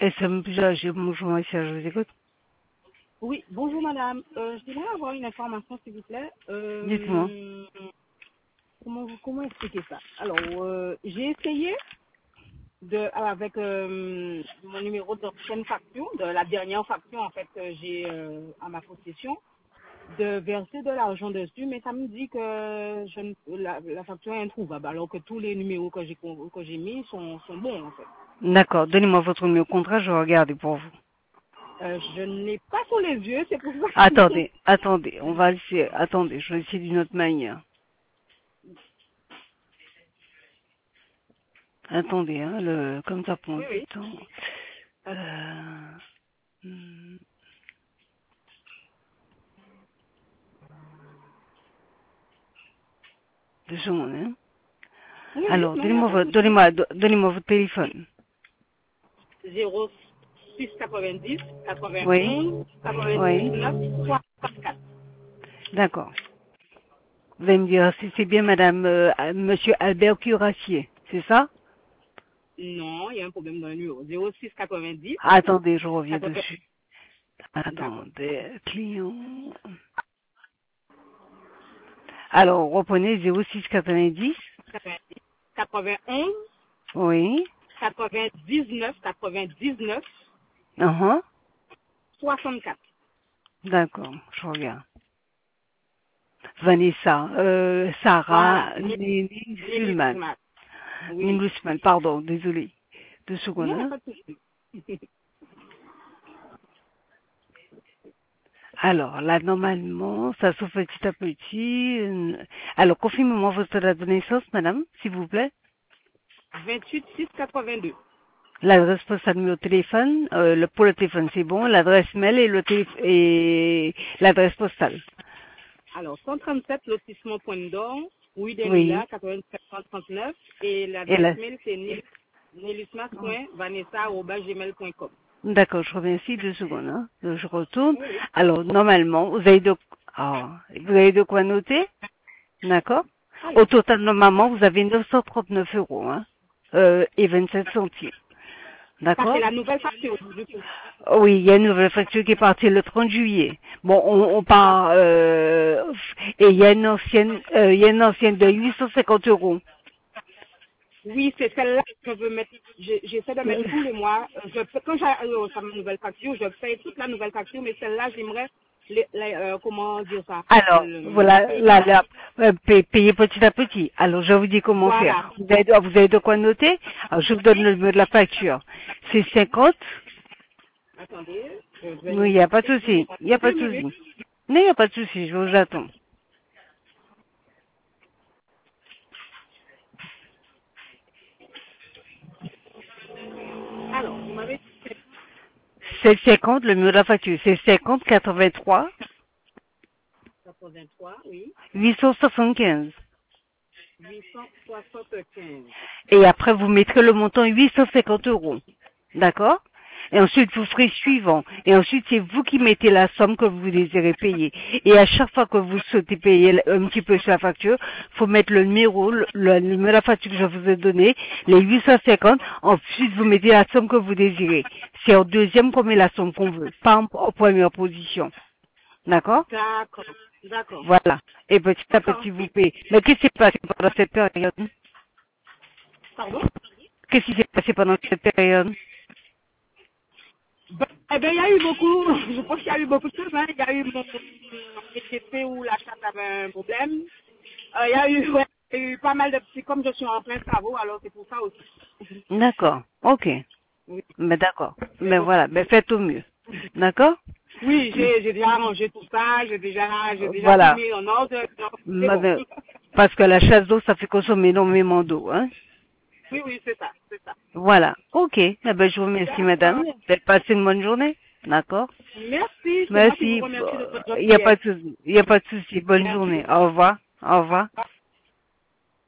Bonjour, monsieur, je vous écoute. Oui, bonjour madame. Je voudrais avoir une information s'il vous plaît. Dites-moi. Comment expliquer ça? Alors, j'ai essayé avec mon numéro d'ancienne facture, de la dernière facture en fait que j'ai à ma possession, de verser de l'argent dessus, mais ça me dit que la facture est introuvable, alors que tous les numéros que j'ai mis sont bons en fait. D'accord, donnez-moi votre numéro de contrat, je vais regarder pour vous. Je ne l'ai pas sous les yeux, c'est pour ça. Attendez, on va essayer, attendez, je vais essayer d'une autre manière. Attendez, hein, comme ça prend Oui, du oui. temps. Euh, Hmm, 2 secondes, hein. Oui, oui, Alors, non, il n'y a pas de souci. donnez-moi votre téléphone. 06 90 Oui, 91 oui, 99 64. d'accord. Vous allez me dire si c'est bien madame, monsieur Albert Curassier, c'est ça? Non, il y a un problème dans le numéro. 06 90 Attendez, je reviens 80. dessus. D'accord. Attendez, client. Alors, reprenez 06 90. 90 91 Oui. 99 99 Uh-huh. 64. D'accord, je regarde. Vanessa, Voilà. Sarah, Nelly Nelly Sulman. Smart. Oui. Nelly Sulman, pardon, désolé. 2 secondes, Non, il n'y a hein. pas de souci. Alors, là, normalement, ça s'ouvre petit à petit. Alors, confirmez-moi votre date de naissance, madame, s'il vous plaît. 28 6 82. L'adresse postale, numéro de téléphone, pour le téléphone, c'est bon. L'adresse mail et et l'adresse postale. Alors, 137 lotissement Pointe d'Or, rue des Oui. Lilas, 87 39. Et Et l'adresse là, mail, c'est nelismas.vanessa@gmail.com. d'accord, je reviens ici 2 secondes, hein. Donc, je retourne. Oui, oui. Alors, normalement, vous avez de quoi noter, d'accord? Au Alors, total, normalement, vous avez 939 euros, hein, et 27 centimes, ça, c'est d'accord? la nouvelle facture, du coup. Oui, il y a une nouvelle facture qui est partie le 30 juillet. Bon, on part, et il y a une ancienne de 850 euros. Oui, c'est celle-là que je veux mettre. J'essaie de mettre tous les mois. Quand j'ai ma nouvelle facture, je paye toute la nouvelle facture, mais celle-là, j'aimerais, comment dire ça, Alors, voilà, payer. payez petit à petit. Alors, je vous dis comment Voilà. faire. Vous avez de quoi noter? Alors, je vous donne le numéro de la facture. C'est 50. Attendez, je vais Oui, il n'y a pas de écrire. souci. Il n'y a pas de Oui, oui. souci. Non, il n'y a pas de souci. Je vous attends. Alors, vous m'avez dit C'est 50, le numéro de la facture. C'est 50 83 83, oui. 875. 875. Et après, vous mettrez le montant 850 euros. D'accord? Et ensuite, vous ferez suivant. Et ensuite, c'est vous qui mettez la somme que vous désirez payer. Et à chaque fois que vous souhaitez payer un petit peu sur la facture, faut mettre le numéro de la facture que je vous ai donné, les 850. Ensuite, vous mettez la somme que vous désirez. C'est en deuxième qu'on met la somme qu'on veut, pas en première position. D'accord? D'accord. D'accord. Voilà. Et petit à D'accord. petit, vous payez. Mais qu'est-ce qui s'est passé pendant cette période? Pardon? Qu'est-ce qui s'est passé pendant cette période? Eh bien, il y a eu beaucoup, je pense qu'il y a eu beaucoup de choses. Hein. Il y a eu mon PTP où la chatte avait un problème. Ouais, il y a eu pas mal de petits, comme je suis en plein travaux, alors c'est pour ça aussi. D'accord. Ok. Oui, Mais d'accord. mais Mais bon. voilà. Mais faites au mieux. D'accord? Oui, j'ai déjà arrangé tout ça, j'ai déjà tout Voilà. mis en ordre, donc c'est Mais bon. ben, parce que la chasse d'eau, ça fait consommer énormément d'eau, hein? Oui, oui, c'est ça, c'est ça. Voilà. Ok. Eh ben, je vous remercie, madame. D'accord. Vous avez passé une bonne journée. D'accord? Merci, c'est moi qui vous Merci. remercie de votre Il n'y a pas gentillesse. de souci. Il n'y a pas de souci. Bonne Merci journée. beaucoup. Au revoir. Au revoir.